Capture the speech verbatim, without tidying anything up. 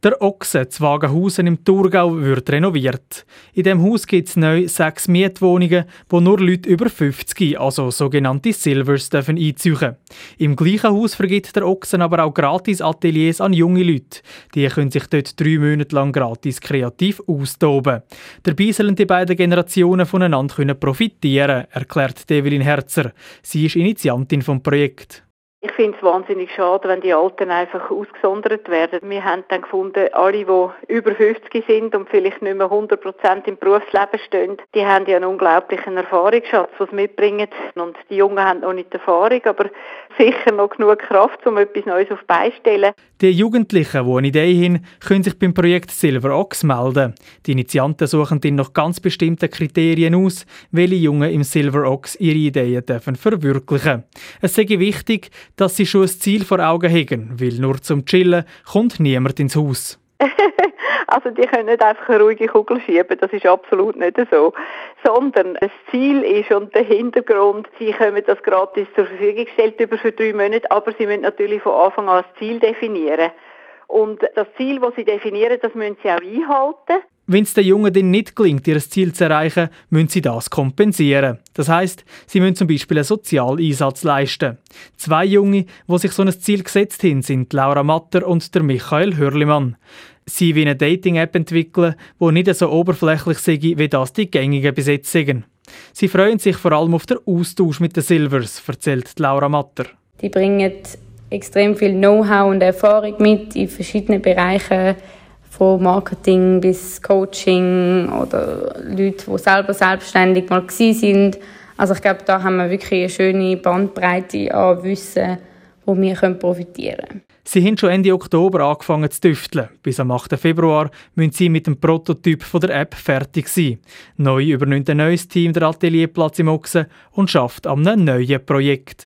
Der Ochse zu Wagenhausen im Thurgau wird renoviert. In diesem Haus gibt es neu sechs Mietwohnungen, wo nur Leute über fünfzig, also sogenannte Silvers, dürfen einziehen. Im gleichen Haus vergibt der Ochsen aber auch Gratis-Ateliers an junge Leute. Die können sich dort drei Monate lang gratis kreativ austoben. Dabei sollen die beiden Generationen voneinander profitieren, erklärt Evelyn Herzer. Sie ist Initiantin des Projekts. Ich finde es wahnsinnig schade, wenn die Alten einfach ausgesondert werden. Wir haben dann gefunden, alle, die über fünfzig sind und vielleicht nicht mehr hundert Prozent im Berufsleben stehen, die haben ja einen unglaublichen Erfahrungsschatz, was sie mitbringen. Und die Jungen haben noch nicht Erfahrung, aber sicher noch genug Kraft, um etwas Neues auf die Beine zu stellen. Die Jugendlichen, die eine Idee haben, können sich beim Projekt Silver Ox melden. Die Initianten suchen dann nach ganz bestimmten Kriterien aus, welche Jungen im Silver Ox ihre Ideen dürfen verwirklichen. Es sei wichtig, dass sie schon ein Ziel vor Augen haben, weil nur zum Chillen kommt niemand ins Haus. Also die können nicht einfach eine ruhige Kugel schieben, das ist absolut nicht so. Sondern das Ziel ist und der Hintergrund, sie können das gratis zur Verfügung gestellt über für drei Monate, aber sie müssen natürlich von Anfang an das Ziel definieren. Und das Ziel, das sie definieren, das müssen sie auch einhalten. Wenn es den Jungen dann nicht gelingt, ihr Ziel zu erreichen, müssen sie das kompensieren. Das heisst, sie müssen zum Beispiel einen Sozialeinsatz leisten. Zwei Junge, die sich so ein Ziel gesetzt haben, sind Laura Matter und der Michael Hörlimann. Sie wollen eine Dating-App entwickeln, die nicht so oberflächlich sei, wie das die gängigen bis jetzt sind. Sie freuen sich vor allem auf den Austausch mit den Silvers, erzählt Laura Matter. Die bringen extrem viel Know-how und Erfahrung mit in verschiedenen Bereichen, von Marketing bis Coaching oder Leute, die selber selbstständig mal waren. Also ich glaube, da haben wir wirklich eine schöne Bandbreite an Wissen, wo wir profitieren können. Sie haben schon Ende Oktober angefangen zu tüfteln. Bis am achten Februar müssen sie mit dem Prototyp der App fertig sein. Neu übernimmt ein neues Team der Atelierplatz im Ochsen und schafft an einem neuen Projekt.